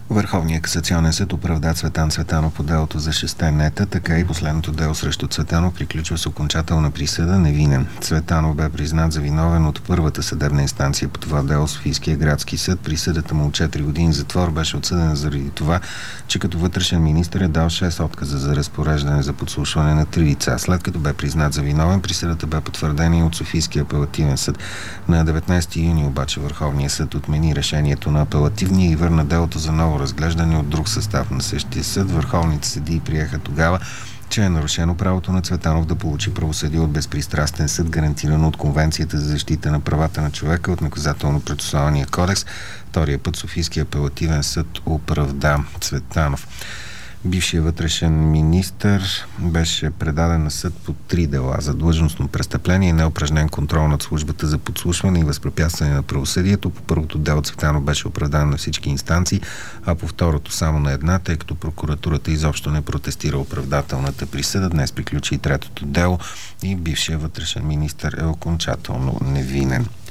Върховният касационен съд оправда Цветан Цветанов по делото за 6 нета, така и последното дело срещу Цветанов приключва с окончателна присъда невинен. Цветанов бе признат за виновен от първата съдебна инстанция по това дело Софийския градски съд. Присъдата му от 4 години затвор беше отсъдена заради това, че като вътрешен министър е дал 6 отказа за разпореждане за подслушване на 3 лица. След като бе признат за виновен, присъдата бе потвърдена и от Софийския апелативен съд. На 19 юни обаче Върховният съд отмени решението на апелативния и върна делото за ново разглеждане от друг състав на същия съд. Върховните съдии приеха тогава, че е нарушено правото на Цветанов да получи правосъдие от безпристрастен съд, гарантирано от Конвенцията за защита на правата на човека от Наказателно-процесуалния кодекс. Втория път Софийския апелативен съд оправда Цветанов. Бившият вътрешен министър беше предаден на съд по 3 дела за длъжностно престъпление, неупражнен контрол над службата за подслушване и възпрепятстване на правосъдието. По първото дело Цветанов беше оправдан на всички инстанции, а по второто само на една, тъй като прокуратурата изобщо не протестира оправдателната присъда. Днес приключи и третото дело и бившият вътрешен министър е окончателно невинен.